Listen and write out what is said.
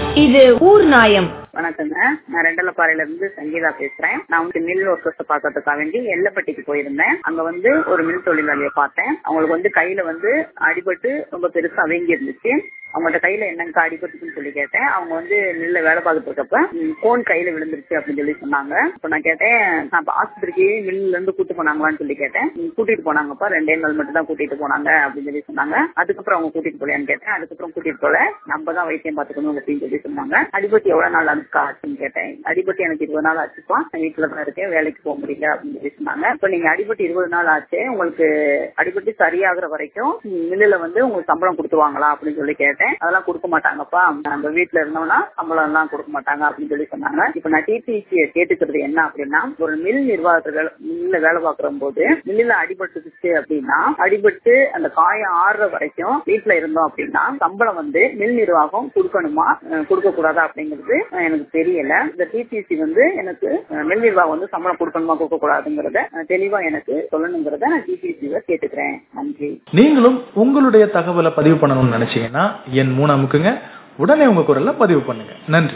இது ஊர் நாயம். வணக்கங்க, நான் ரெண்டலப்பாறையில இருந்து சங்கீதா பேசுறேன். நான் வந்து மில் ஒர்க்கர்ஸ் பாக்கிறதுக்காக வேண்டி எல்லப்பட்டிக்கு போயிருந்தேன். அங்க வந்து ஒரு மில் தொழிலாளியை பார்த்தேன். அவங்களுக்கு வந்து கையில வந்து அடிபட்டு ரொம்ப பெருசா வீங்கி இருந்துச்சு. அவங்கள்ட்ட கையில என்னங்க அடிபட்டுன்னு சொல்லி கேட்டேன். அவங்க வந்து மில்ல வேலை பார்த்துட்டு இருக்கப்ப போன் கையில விழுந்துருச்சு அப்படின்னு சொல்லி சொன்னாங்க. இப்ப நான் கேட்டேன், நான் ஆஸ்பத்திரிக்கு மில்ல இருந்து கூட்டு போனாங்களான்னு சொல்லி கேட்டேன். கூட்டிட்டு போனாங்கப்பா, 2 நாள் மட்டும் தான் கூட்டிட்டு போனாங்க அப்படின்னு சொல்லி சொன்னாங்க. அதுக்கப்புறம் அவங்க கூட்டிட்டு போலையான்னு கேட்டேன். அதுக்கப்புறம் கூட்டிட்டு போல, நம்ம தான் வைத்தியம் பார்த்துக்கணும் அப்படின்னு சொல்லி சொன்னாங்க. அடிபட்டு எவ்வளவு நாள் ஆச்சுன்னு கேட்டேன். அடிபட்டு எனக்கு 20 நாள் ஆச்சுப்பா, நான் வீட்டுல தான் இருக்கேன், வேலைக்கு போக முடியல அப்படின்னு சொல்லி சொன்னாங்க. இப்ப நீங்க அடிபட்டு 20 நாள் ஆச்சு, உங்களுக்கு அடிபட்டு சரியாகிற வரைக்கும் மில்லுல வந்து உங்களுக்கு சம்பளம் கொடுத்துவாங்களா அப்படின்னு சொல்லி கேட்டேன். அதெல்லாம் கொடுக்க மாட்டாங்கப்பா, நம்ம வீட்டுல இருந்தோம்னா சம்பளம் எல்லாம் கொடுக்க மாட்டாங்க அப்படின்னு சொல்லி சொன்னாங்க. இப்ப நான் டிபிசியை கேட்டுக்கிறது என்ன அப்படின்னா, ஒரு மில் நிர்வாகத்துல மில்ல வேலை பார்க்கிற போது மில்லுல அடிபட்டுச்சு அப்படின்னா, அடிபட்டு அந்த காயம் ஆறுற வரைக்கும் வீட்டுல இருந்தோம் அப்படின்னா சம்பளம் வந்து மில் நிர்வாகம் கொடுக்கணுமா கொடுக்க கூடாதா அப்படிங்கிறது எனக்கு தெரியல. இந்த டிபிசி வந்து எனக்கு மில் நிர்வாகம் வந்து சம்பளம் கொடுக்கணுமா கொடுக்க கூடாதுங்கிறத தெளிவா எனக்கு சொல்லணுங்கிறத நான் டிபிசியில கேட்டுக்கிறேன். நன்றி. நீங்களும் உங்களுடைய தகவலை பதிவு பண்ணணும்னு நினைச்சீங்கன்னா என் 3 அமுக்குங்க. உடனே உங்க குரல்ல பதிவு பண்ணுங்க. நன்றி.